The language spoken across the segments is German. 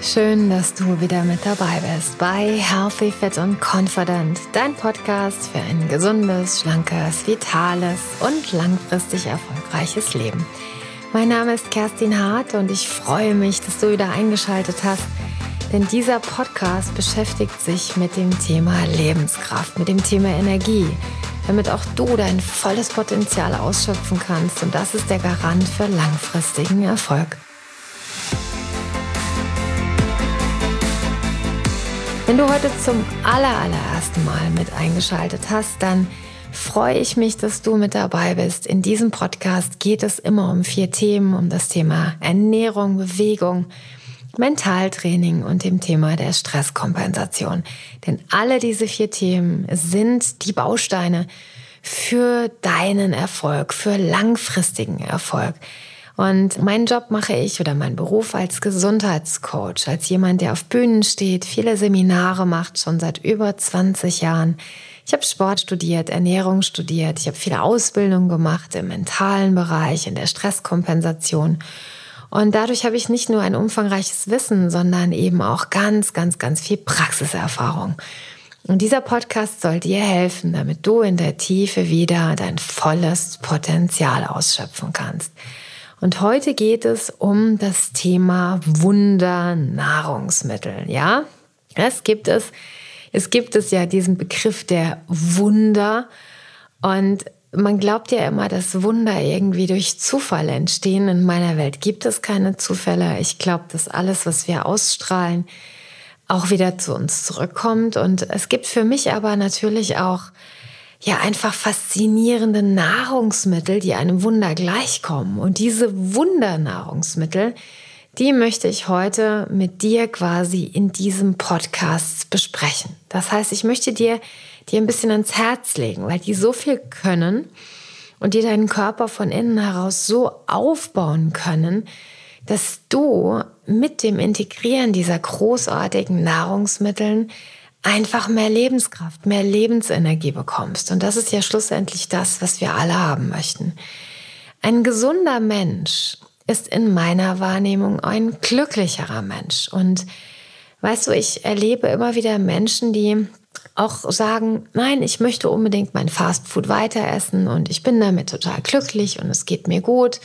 Schön, dass du wieder mit dabei bist bei Healthy, Fit und Confident, dein Podcast für ein gesundes, schlankes, vitales und langfristig erfolgreiches Leben. Mein Name ist Kerstin Hart und ich freue mich, dass du wieder eingeschaltet hast, denn dieser Podcast beschäftigt sich mit dem Thema Lebenskraft, mit dem Thema Energie, damit auch du dein volles Potenzial ausschöpfen kannst, und das ist der Garant für langfristigen Erfolg. Wenn du heute zum allerersten Mal mit eingeschaltet hast, dann freue ich mich, dass du mit dabei bist. In diesem Podcast geht es immer um 4 Themen, um das Thema Ernährung, Bewegung, Mentaltraining und dem Thema der Stresskompensation. Denn alle diese 4 Themen sind die Bausteine für deinen Erfolg, für langfristigen Erfolg. Und meinen Job mache ich, oder meinen Beruf als Gesundheitscoach, als jemand, der auf Bühnen steht, viele Seminare macht, schon seit über 20 Jahren. Ich habe Sport studiert, Ernährung studiert, ich habe viele Ausbildungen gemacht im mentalen Bereich, in der Stresskompensation. Und dadurch habe ich nicht nur ein umfangreiches Wissen, sondern eben auch ganz viel Praxiserfahrung. Und dieser Podcast soll dir helfen, damit du in der Tiefe wieder dein volles Potenzial ausschöpfen kannst. Und heute geht es um das Thema Wundernahrungsmittel. Ja, es gibt es ja diesen Begriff der Wunder. Und man glaubt ja immer, dass Wunder irgendwie durch Zufall entstehen. In meiner Welt gibt es keine Zufälle. Ich glaube, dass alles, was wir ausstrahlen, auch wieder zu uns zurückkommt. Und es gibt für mich aber natürlich auch einfach faszinierende Nahrungsmittel, die einem Wunder gleichkommen. Und diese Wundernahrungsmittel, die möchte ich heute mit dir quasi in diesem Podcast besprechen. Das heißt, ich möchte dir ein bisschen ans Herz legen, weil die so viel können und die deinen Körper von innen heraus so aufbauen können, dass du mit dem Integrieren dieser großartigen Nahrungsmittel einfach mehr Lebenskraft, mehr Lebensenergie bekommst. Und das ist ja schlussendlich das, was wir alle haben möchten. Ein gesunder Mensch ist in meiner Wahrnehmung ein glücklicherer Mensch. Und weißt du, ich erlebe immer wieder Menschen, die auch sagen, nein, ich möchte unbedingt mein Fastfood weiter essen und ich bin damit total glücklich und es geht mir gut.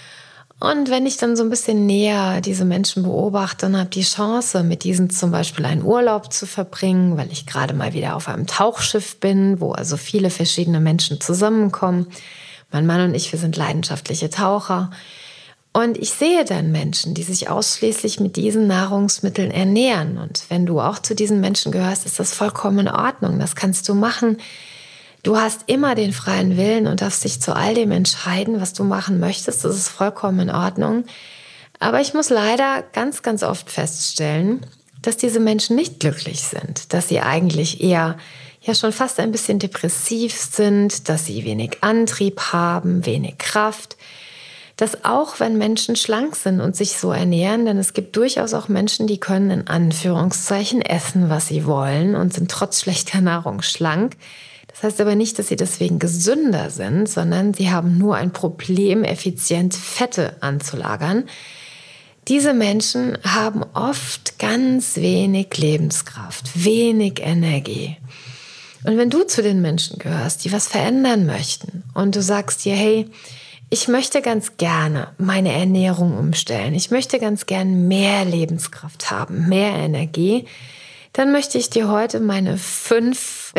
Und wenn ich dann so ein bisschen näher diese Menschen beobachte und habe die Chance, mit diesen zum Beispiel einen Urlaub zu verbringen, weil ich gerade mal wieder auf einem Tauchschiff bin, wo also viele verschiedene Menschen zusammenkommen. Mein Mann und ich, wir sind leidenschaftliche Taucher. Und ich sehe dann Menschen, die sich ausschließlich mit diesen Nahrungsmitteln ernähren. Und wenn du auch zu diesen Menschen gehörst, ist das vollkommen in Ordnung. Das kannst du machen. Du hast immer den freien Willen und darfst dich zu all dem entscheiden, was du machen möchtest. Das ist vollkommen in Ordnung. Aber ich muss leider ganz oft feststellen, dass diese Menschen nicht glücklich sind, dass sie eigentlich eher schon fast ein bisschen depressiv sind, dass sie wenig Antrieb haben, wenig Kraft. Dass auch wenn Menschen schlank sind und sich so ernähren, denn es gibt durchaus auch Menschen, die können in Anführungszeichen essen, was sie wollen und sind trotz schlechter Nahrung schlank. Das heißt aber nicht, dass sie deswegen gesünder sind, sondern sie haben nur ein Problem, effizient Fette anzulagern. Diese Menschen haben oft ganz wenig Lebenskraft, wenig Energie. Und wenn du zu den Menschen gehörst, die was verändern möchten und du sagst dir, hey, ich möchte ganz gerne meine Ernährung umstellen, ich möchte ganz gerne mehr Lebenskraft haben, mehr Energie, dann möchte ich dir heute meine 5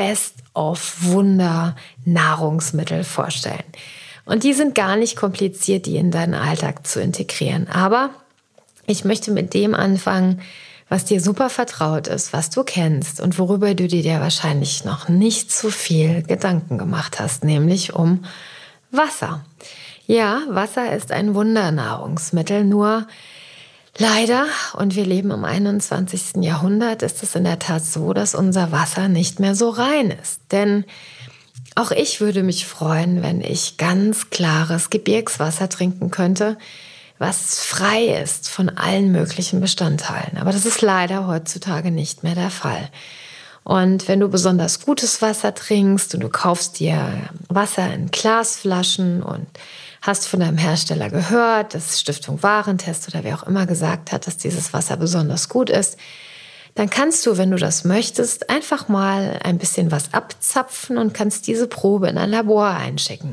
Best-of-Wunder-Nahrungsmittel vorstellen. Und die sind gar nicht kompliziert, die in deinen Alltag zu integrieren. Aber ich möchte mit dem anfangen, was dir super vertraut ist, was du kennst und worüber du dir wahrscheinlich noch nicht so viel Gedanken gemacht hast, nämlich um Wasser. Ja, Wasser ist ein Wundernahrungsmittel, nur leider, und wir leben im 21. Jahrhundert, ist es in der Tat so, dass unser Wasser nicht mehr so rein ist. Denn auch ich würde mich freuen, wenn ich ganz klares Gebirgswasser trinken könnte, was frei ist von allen möglichen Bestandteilen. Aber das ist leider heutzutage nicht mehr der Fall. Und wenn du besonders gutes Wasser trinkst und du kaufst dir Wasser in Glasflaschen und hast von deinem Hersteller gehört, dass Stiftung Warentest oder wer auch immer gesagt hat, dass dieses Wasser besonders gut ist, dann kannst du, wenn du das möchtest, einfach mal ein bisschen was abzapfen und kannst diese Probe in ein Labor einschicken.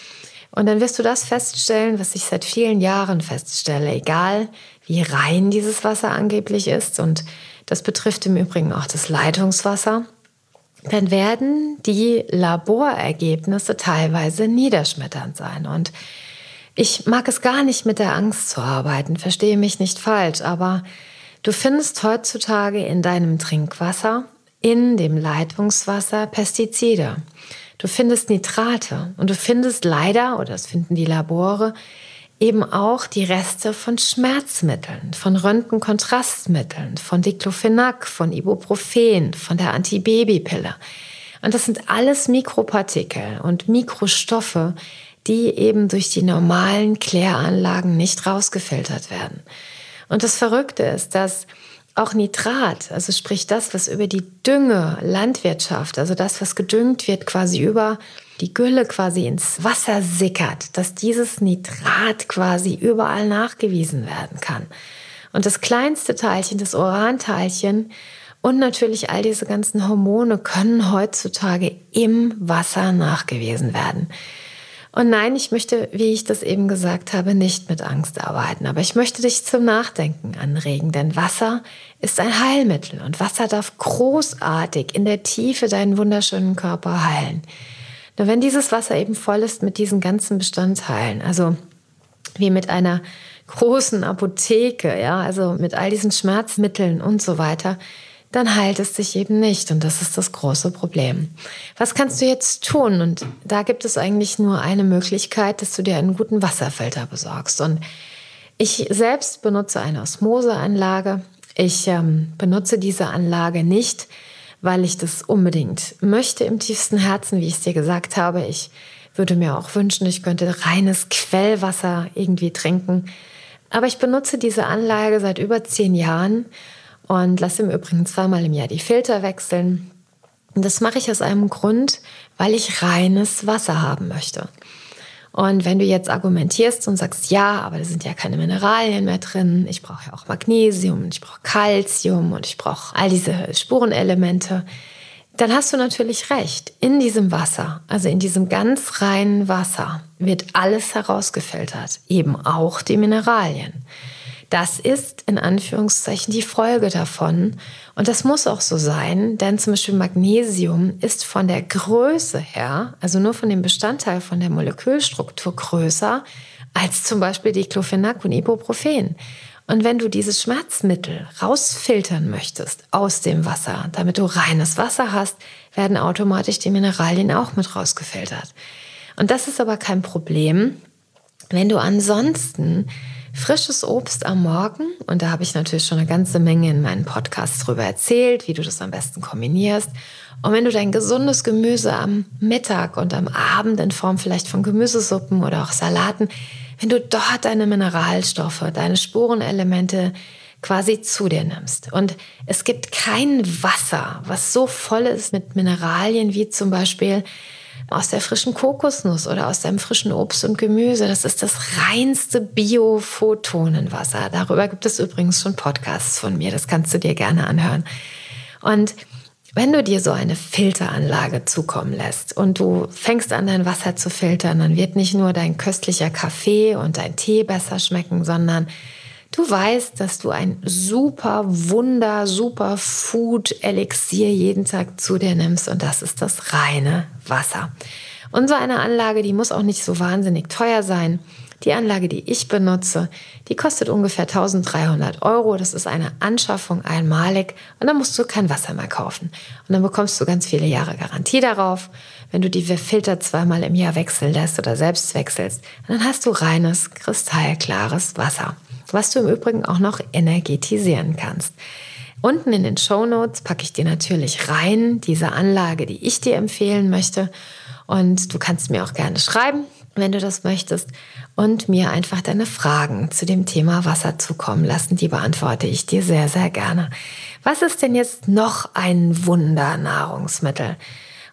Und dann wirst du das feststellen, was ich seit vielen Jahren feststelle, egal wie rein dieses Wasser angeblich ist, und das betrifft im Übrigen auch das Leitungswasser, dann werden die Laborergebnisse teilweise niederschmetternd sein. Und ich mag es gar nicht, mit der Angst zu arbeiten, verstehe mich nicht falsch, aber du findest heutzutage in deinem Trinkwasser, in dem Leitungswasser Pestizide. Du findest Nitrate und du findest leider, oder das finden die Labore, eben auch die Reste von Schmerzmitteln, von Röntgenkontrastmitteln, von Diclofenac, von Ibuprofen, von der Antibabypille. Und das sind alles Mikropartikel und Mikrostoffe, die eben durch die normalen Kläranlagen nicht rausgefiltert werden. Und das Verrückte ist, dass auch Nitrat, also sprich das, was über die Landwirtschaft, also das, was gedüngt wird, quasi über die Gülle quasi ins Wasser sickert, dass dieses Nitrat quasi überall nachgewiesen werden kann. Und das kleinste Teilchen, das Uranteilchen und natürlich all diese ganzen Hormone können heutzutage im Wasser nachgewiesen werden. Und nein, ich möchte, wie ich das eben gesagt habe, nicht mit Angst arbeiten. Aber ich möchte dich zum Nachdenken anregen, denn Wasser ist ein Heilmittel und Wasser darf großartig in der Tiefe deinen wunderschönen Körper heilen. Nur wenn dieses Wasser eben voll ist mit diesen ganzen Bestandteilen, also wie mit einer großen Apotheke, ja, also mit all diesen Schmerzmitteln und so weiter, dann heilt es sich eben nicht. Und das ist das große Problem. Was kannst du jetzt tun? Und da gibt es eigentlich nur eine Möglichkeit, dass du dir einen guten Wasserfilter besorgst. Und ich selbst benutze eine Osmoseanlage. Ich benutze diese Anlage nicht, weil ich das unbedingt möchte im tiefsten Herzen, wie ich es dir gesagt habe. Ich würde mir auch wünschen, ich könnte reines Quellwasser irgendwie trinken. Aber ich benutze diese Anlage seit über 10 Jahren und lasse im Übrigen 2-mal im Jahr die Filter wechseln. Und das mache ich aus einem Grund, weil ich reines Wasser haben möchte. Und wenn du jetzt argumentierst und sagst, ja, aber da sind ja keine Mineralien mehr drin, ich brauche ja auch Magnesium, ich brauche Calcium und ich brauche all diese Spurenelemente, dann hast du natürlich recht. In diesem Wasser, also in diesem ganz reinen Wasser, wird alles herausgefiltert, eben auch die Mineralien. Das ist in Anführungszeichen die Folge davon. Und das muss auch so sein, denn zum Beispiel Magnesium ist von der Größe her, also nur von dem Bestandteil von der Molekülstruktur größer als zum Beispiel Diclofenac und Ibuprofen. Und wenn du dieses Schmerzmittel rausfiltern möchtest aus dem Wasser, damit du reines Wasser hast, werden automatisch die Mineralien auch mit rausgefiltert. Und das ist aber kein Problem, wenn du ansonsten frisches Obst am Morgen, und da habe ich natürlich schon eine ganze Menge in meinen Podcasts drüber erzählt, wie du das am besten kombinierst. Und wenn du dein gesundes Gemüse am Mittag und am Abend in Form vielleicht von Gemüsesuppen oder auch Salaten, wenn du dort deine Mineralstoffe, deine Spurenelemente quasi zu dir nimmst. Und es gibt kein Wasser, was so voll ist mit Mineralien wie zum Beispiel aus der frischen Kokosnuss oder aus deinem frischen Obst und Gemüse. Das ist das reinste Bio-Photonenwasser. Darüber gibt es übrigens schon Podcasts von mir. Das kannst du dir gerne anhören. Und wenn du dir so eine Filteranlage zukommen lässt und du fängst an, dein Wasser zu filtern, dann wird nicht nur dein köstlicher Kaffee und dein Tee besser schmecken, sondern du weißt, dass du ein super Food-Elixier jeden Tag zu dir nimmst, und das ist das reine Wasser. Und so eine Anlage, die muss auch nicht so wahnsinnig teuer sein. Die Anlage, die ich benutze, die kostet ungefähr 1.300 €. Das ist eine Anschaffung einmalig und dann musst du kein Wasser mehr kaufen. Und dann bekommst du ganz viele Jahre Garantie darauf. Wenn du die Filter 2-mal im Jahr wechseln lässt oder selbst wechselst, dann hast du reines, kristallklares Wasser, was du im Übrigen auch noch energetisieren kannst. Unten in den Shownotes packe ich dir natürlich rein diese Anlage, die ich dir empfehlen möchte. Und du kannst mir auch gerne schreiben, wenn du das möchtest, und mir einfach deine Fragen zu dem Thema Wasser zukommen lassen. Die beantworte ich dir sehr, sehr gerne. Was ist denn jetzt noch ein Wundernahrungsmittel?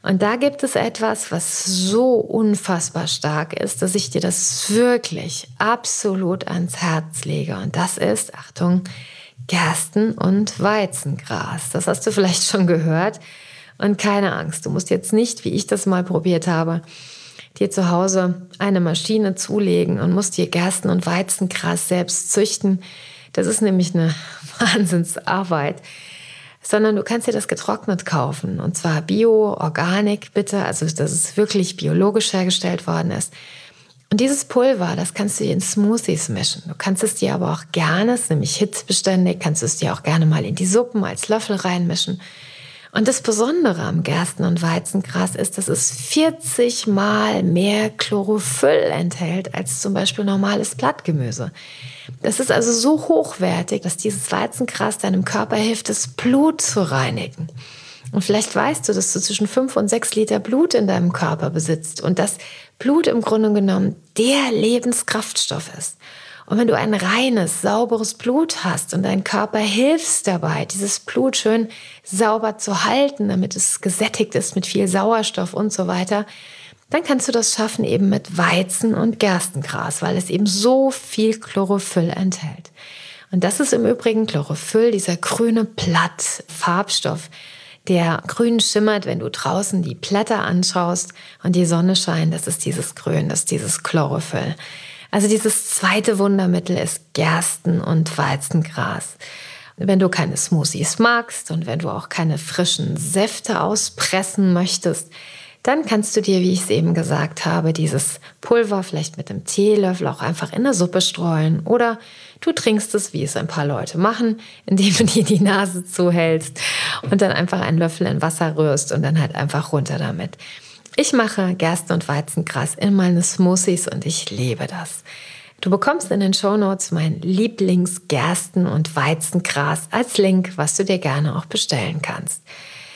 Und da gibt es etwas, was so unfassbar stark ist, dass ich dir das wirklich absolut ans Herz lege. Und das ist, Achtung, Gersten- und Weizengras. Das hast du vielleicht schon gehört. Und keine Angst, du musst jetzt nicht, wie ich das mal probiert habe, dir zu Hause eine Maschine zulegen und musst dir Gersten- und Weizengras selbst züchten. Das ist nämlich eine Wahnsinnsarbeit. Sondern du kannst dir das getrocknet kaufen. Und zwar Bio, Organic bitte, also dass es wirklich biologisch hergestellt worden ist. Und dieses Pulver, das kannst du dir in Smoothies mischen. Du kannst es dir aber auch gerne, es ist nämlich hitzebeständig, kannst du es dir auch gerne mal in die Suppen als Löffel reinmischen. Und das Besondere am Gersten- und Weizengras ist, dass es 40 Mal mehr Chlorophyll enthält als zum Beispiel normales Blattgemüse. Das ist also so hochwertig, dass dieses Weizengras deinem Körper hilft, das Blut zu reinigen. Und vielleicht weißt du, dass du zwischen 5 und 6 Liter Blut in deinem Körper besitzt und dass Blut im Grunde genommen der Lebenskraftstoff ist. Und wenn du ein reines, sauberes Blut hast und dein Körper hilft dabei, dieses Blut schön sauber zu halten, damit es gesättigt ist mit viel Sauerstoff und so weiter, dann kannst du das schaffen eben mit Weizen- und Gerstengras, weil es eben so viel Chlorophyll enthält. Und das ist im Übrigen Chlorophyll, dieser grüne Blattfarbstoff, der grün schimmert, wenn du draußen die Blätter anschaust und die Sonne scheint. Das ist dieses Grün, das ist dieses Chlorophyll. Also dieses zweite Wundermittel ist Gersten- und Weizengras. Wenn du keine Smoothies magst und wenn du auch keine frischen Säfte auspressen möchtest, dann kannst du dir, wie ich es eben gesagt habe, dieses Pulver vielleicht mit einem Teelöffel auch einfach in eine Suppe streuen. Oder du trinkst es, wie es ein paar Leute machen, indem du dir die Nase zuhältst und dann einfach einen Löffel in Wasser rührst und dann halt einfach runter damit. Ich mache Gersten- und Weizengras in meine Smoothies und ich liebe das. Du bekommst in den Shownotes mein Lieblings-Gersten- und Weizengras als Link, was du dir gerne auch bestellen kannst.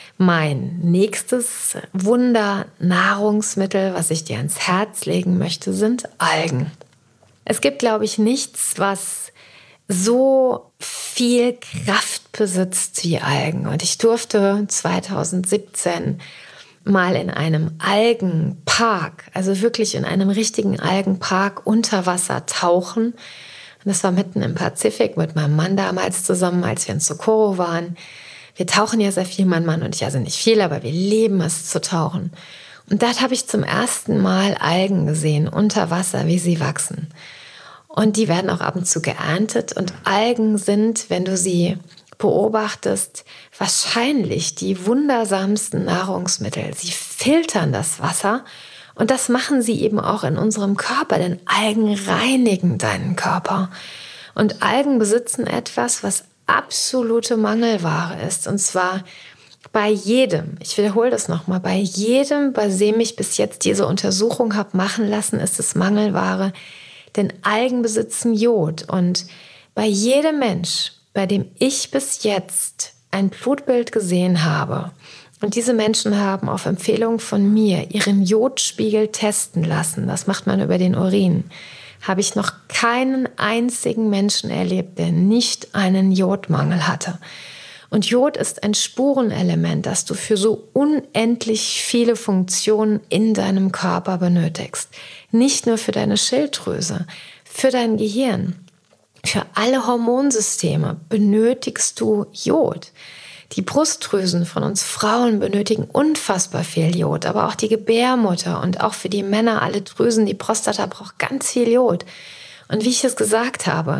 Mein nächstes Wunder-Nahrungsmittel, was ich dir ans Herz legen möchte, sind Algen. Es gibt, glaube ich, nichts, was so viel Kraft besitzt wie Algen. Und ich durfte 2017 mal in einem Algenpark, also wirklich in einem richtigen Algenpark unter Wasser tauchen. Und das war mitten im Pazifik mit meinem Mann damals zusammen, als wir in Socorro waren. Wir tauchen ja sehr viel, mein Mann und ich, also nicht viel, aber wir lieben es zu tauchen. Und dort habe ich zum ersten Mal Algen gesehen unter Wasser, wie sie wachsen. Und die werden auch ab und zu geerntet. Und Algen sind, wenn du sie beobachtest, wahrscheinlich die wundersamsten Nahrungsmittel. Sie filtern das Wasser und das machen sie eben auch in unserem Körper, denn Algen reinigen deinen Körper. Und Algen besitzen etwas, was absolute Mangelware ist. Und zwar bei jedem, ich wiederhole das nochmal, bei jedem, bei dem ich bis jetzt diese Untersuchung habe machen lassen, ist es Mangelware. Denn Algen besitzen Jod. Und bei jedem Mensch, bei dem ich bis jetzt ein Blutbild gesehen habe, und diese Menschen haben auf Empfehlung von mir ihren Jodspiegel testen lassen, das macht man über den Urin, habe ich noch keinen einzigen Menschen erlebt, der nicht einen Jodmangel hatte. Und Jod ist ein Spurenelement, das du für so unendlich viele Funktionen in deinem Körper benötigst. Nicht nur für deine Schilddrüse, für dein Gehirn, für alle Hormonsysteme benötigst du Jod. Die Brustdrüsen von uns Frauen benötigen unfassbar viel Jod, aber auch die Gebärmutter und auch für die Männer, alle Drüsen, die Prostata braucht ganz viel Jod. Und wie ich es gesagt habe,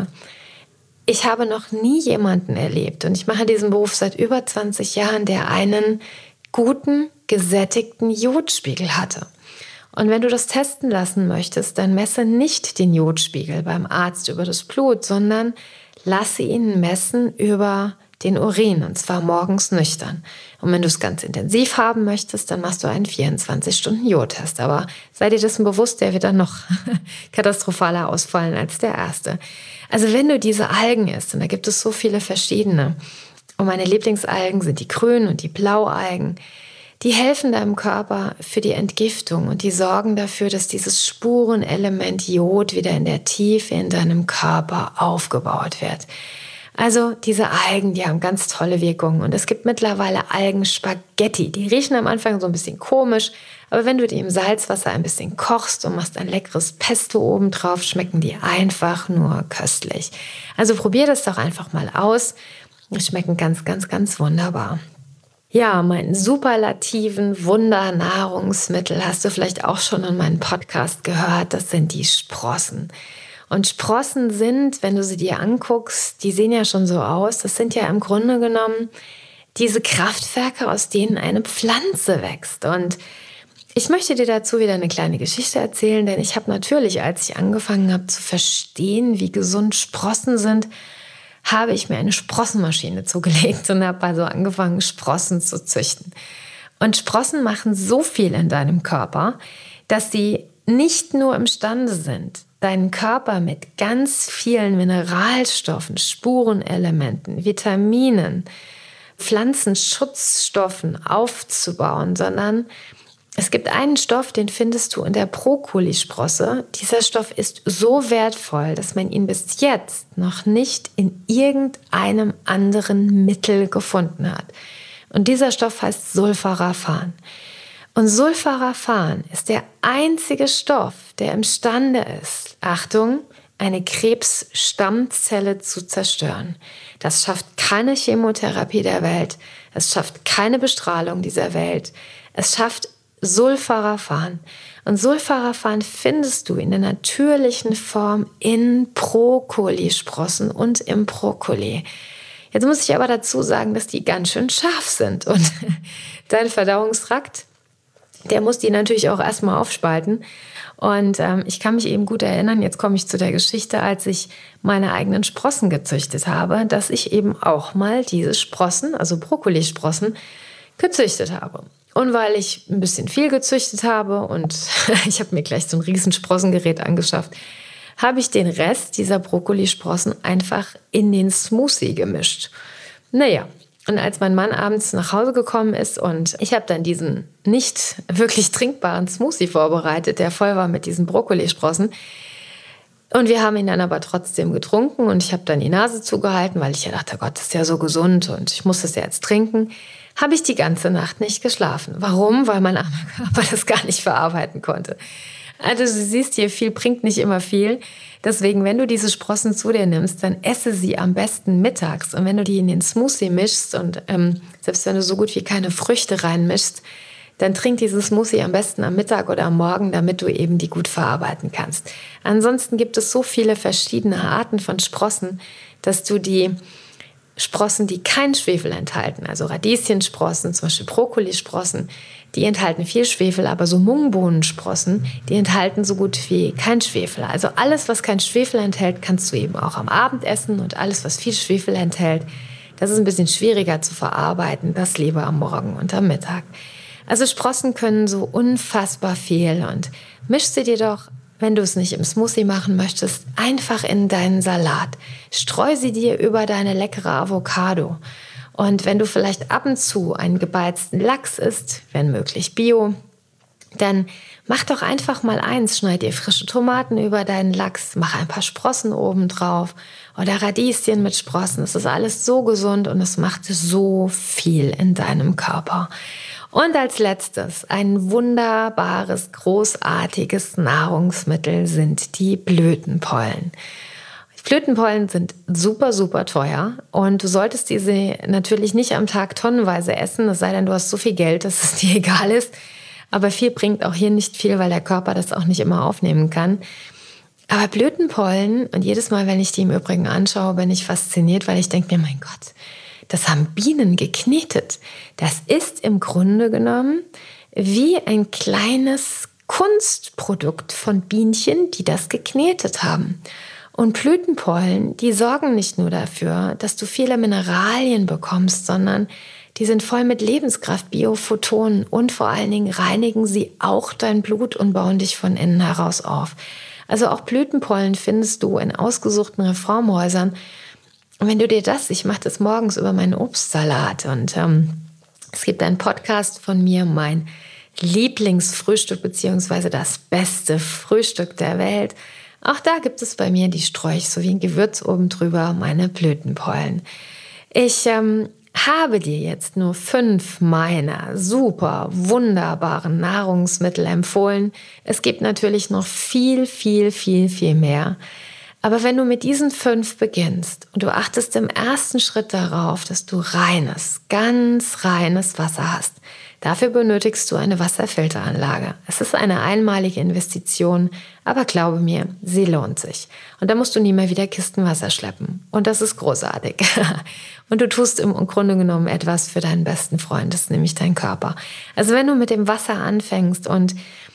ich habe noch nie jemanden erlebt und ich mache diesen Beruf seit über 20 Jahren, der einen guten, gesättigten Jodspiegel hatte. Und wenn du das testen lassen möchtest, dann messe nicht den Jodspiegel beim Arzt über das Blut, sondern lasse ihn messen über den Urin, und zwar morgens nüchtern. Und wenn du es ganz intensiv haben möchtest, dann machst du einen 24-Stunden-Jodtest. Aber sei dir dessen bewusst, der wird dann noch katastrophaler ausfallen als der erste. Also wenn du diese Algen isst, und da gibt es so viele verschiedene, und meine Lieblingsalgen sind die grünen und die Blaualgen, die helfen deinem Körper für die Entgiftung und die sorgen dafür, dass dieses Spurenelement Jod wieder in der Tiefe in deinem Körper aufgebaut wird. Also diese Algen, die haben ganz tolle Wirkungen. Und es gibt mittlerweile Algenspaghetti. Die riechen am Anfang so ein bisschen komisch, aber wenn du die im Salzwasser ein bisschen kochst und machst ein leckeres Pesto obendrauf, schmecken die einfach nur köstlich. Also probier das doch einfach mal aus. Die schmecken ganz, ganz, ganz wunderbar. Ja, meinen superlativen Wundernahrungsmittel hast du vielleicht auch schon in meinem Podcast gehört. Das sind die Sprossen. Und Sprossen sind, wenn du sie dir anguckst, die sehen ja schon so aus. Das sind ja im Grunde genommen diese Kraftwerke, aus denen eine Pflanze wächst. Und ich möchte dir dazu wieder eine kleine Geschichte erzählen, denn ich habe natürlich, als ich angefangen habe zu verstehen, wie gesund Sprossen sind, habe ich mir eine Sprossenmaschine zugelegt und habe also angefangen, Sprossen zu züchten. Und Sprossen machen so viel in deinem Körper, dass sie nicht nur imstande sind, deinen Körper mit ganz vielen Mineralstoffen, Spurenelementen, Vitaminen, Pflanzenschutzstoffen aufzubauen, sondern es gibt einen Stoff, den findest du in der Brokkolisprosse. Dieser Stoff ist so wertvoll, dass man ihn bis jetzt noch nicht in irgendeinem anderen Mittel gefunden hat. Und dieser Stoff heißt Sulforaphan. Und Sulforaphan ist der einzige Stoff, der imstande ist, Achtung, eine Krebsstammzelle zu zerstören. Das schafft keine Chemotherapie der Welt, es schafft keine Bestrahlung dieser Welt, es schafft Sulforaphan. Und Sulforaphan findest du in der natürlichen Form in Brokkolisprossen und im Brokkoli. Jetzt muss ich aber dazu sagen, dass die ganz schön scharf sind und dein Verdauungstrakt, der muss die natürlich auch erstmal aufspalten. Und ich kann mich eben gut erinnern, jetzt komme ich zu der Geschichte, als ich meine eigenen Sprossen gezüchtet habe, dass ich eben auch mal diese Sprossen, also Brokkolisprossen, gezüchtet habe. Und weil ich ein bisschen viel gezüchtet habe und ich habe mir gleich so ein riesen Sprossengerät angeschafft, habe ich den Rest dieser Brokkolisprossen einfach in den Smoothie gemischt. Naja, und als mein Mann abends nach Hause gekommen ist und ich habe dann diesen nicht wirklich trinkbaren Smoothie vorbereitet, der voll war mit diesen Brokkolisprossen. Und wir haben ihn dann aber trotzdem getrunken und ich habe dann die Nase zugehalten, weil ich ja dachte, Gott, das ist ja so gesund und ich muss das ja jetzt trinken. Habe ich die ganze Nacht nicht geschlafen. Warum? Weil mein armer Körper das gar nicht verarbeiten konnte. Also du siehst hier, viel bringt nicht immer viel. Deswegen, wenn du diese Sprossen zu dir nimmst, dann esse sie am besten mittags. Und wenn du die in den Smoothie mischst und selbst wenn du so gut wie keine Früchte reinmischst, dann trink diesen Smoothie am besten am Mittag oder am Morgen, damit du eben die gut verarbeiten kannst. Ansonsten gibt es so viele verschiedene Arten von Sprossen, dass du die Sprossen, die keinen Schwefel enthalten, also Radieschensprossen, zum Beispiel Brokkolisprossen, die enthalten viel Schwefel, aber so Mungbohnensprossen, die enthalten so gut wie kein Schwefel. Also alles, was kein Schwefel enthält, kannst du eben auch am Abend essen und alles, was viel Schwefel enthält, das ist ein bisschen schwieriger zu verarbeiten, das lieber am Morgen und am Mittag. Also Sprossen können so unfassbar viel und misch sie dir doch, wenn du es nicht im Smoothie machen möchtest, einfach in deinen Salat. Streu sie dir über deine leckere Avocado. Und wenn du vielleicht ab und zu einen gebeizten Lachs isst, wenn möglich Bio, dann mach doch einfach mal eins. Schneid dir frische Tomaten über deinen Lachs, mach ein paar Sprossen oben drauf oder Radieschen mit Sprossen. Es ist alles so gesund und es macht so viel in deinem Körper. Und als letztes, ein wunderbares, großartiges Nahrungsmittel sind die Blütenpollen. Blütenpollen sind super, super teuer und du solltest diese natürlich nicht am Tag tonnenweise essen, es sei denn, du hast so viel Geld, dass es dir egal ist. Aber viel bringt auch hier nicht viel, weil der Körper das auch nicht immer aufnehmen kann. Aber Blütenpollen, und jedes Mal, wenn ich die im Übrigen anschaue, bin ich fasziniert, weil ich denke mir, mein Gott, das haben Bienen geknetet. Das ist im Grunde genommen wie ein kleines Kunstprodukt von Bienchen, die das geknetet haben. Und Blütenpollen, die sorgen nicht nur dafür, dass du viele Mineralien bekommst, sondern die sind voll mit Lebenskraft, Biophotonen und vor allen Dingen reinigen sie auch dein Blut und bauen dich von innen heraus auf. Also auch Blütenpollen findest du in ausgesuchten Reformhäusern. Und wenn du dir ich mache das morgens über meinen Obstsalat und es gibt einen Podcast von mir, mein Lieblingsfrühstück beziehungsweise das beste Frühstück der Welt. Auch da gibt es bei mir die Sträuch sowie ein Gewürz oben drüber, meine Blütenpollen. Ich habe dir jetzt nur 5 meiner super wunderbaren Nahrungsmittel empfohlen. Es gibt natürlich noch viel, viel, viel, viel mehr. Aber wenn du mit diesen 5 beginnst und du achtest im ersten Schritt darauf, dass du reines, ganz reines Wasser hast, dafür benötigst du eine Wasserfilteranlage. Es ist eine einmalige Investition, aber glaube mir, sie lohnt sich. Und da musst du nie mehr wieder Kisten Wasser schleppen. Und das ist großartig. Und du tust im Grunde genommen etwas für deinen besten Freund, das ist nämlich dein Körper. Also wenn du mit dem Wasser anfängst und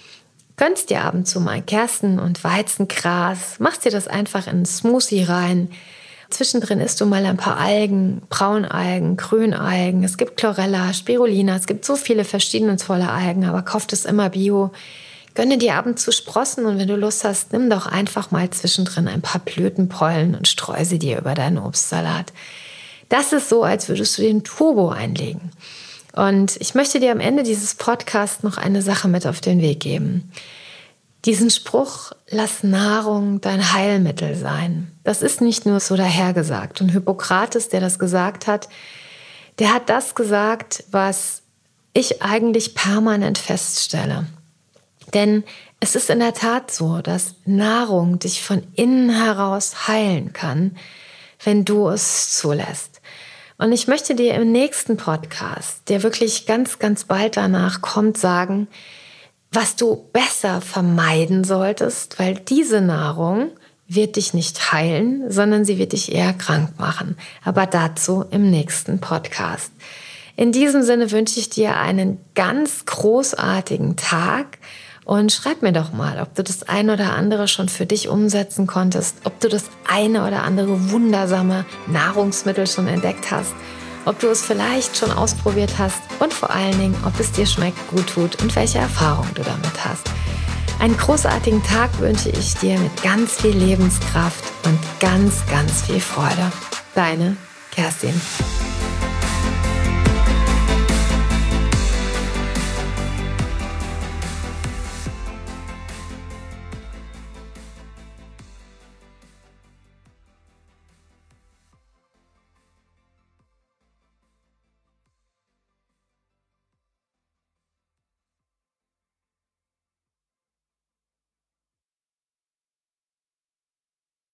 gönnst dir ab und zu mal Gersten- und Weizengras, machst dir das einfach in einen Smoothie rein. Zwischendrin isst du mal ein paar Algen, Braunalgen, Grünalgen. Es gibt Chlorella, Spirulina, es gibt so viele verschiedene tolle Algen, aber kauf das immer Bio. Gönne dir ab und zu Sprossen und wenn du Lust hast, nimm doch einfach mal zwischendrin ein paar Blütenpollen und streu sie dir über deinen Obstsalat. Das ist so, als würdest du den Turbo einlegen. Und ich möchte dir am Ende dieses Podcasts noch eine Sache mit auf den Weg geben. Diesen Spruch, lass Nahrung dein Heilmittel sein. Das ist nicht nur so dahergesagt. Und Hippokrates, der das gesagt hat, der hat das gesagt, was ich eigentlich permanent feststelle. Denn es ist in der Tat so, dass Nahrung dich von innen heraus heilen kann, wenn du es zulässt. Und ich möchte dir im nächsten Podcast, der wirklich ganz, ganz bald danach kommt, sagen, was du besser vermeiden solltest, weil diese Nahrung wird dich nicht heilen, sondern sie wird dich eher krank machen. Aber dazu im nächsten Podcast. In diesem Sinne wünsche ich dir einen ganz großartigen Tag und schreib mir doch mal, ob du das ein oder andere schon für dich umsetzen konntest, ob du das eine oder andere wundersame Nahrungsmittel schon entdeckt hast, ob du es vielleicht schon ausprobiert hast und vor allen Dingen, ob es dir schmeckt, gut tut und welche Erfahrungen du damit hast. Einen großartigen Tag wünsche ich dir mit ganz viel Lebenskraft und ganz, ganz viel Freude. Deine Kerstin.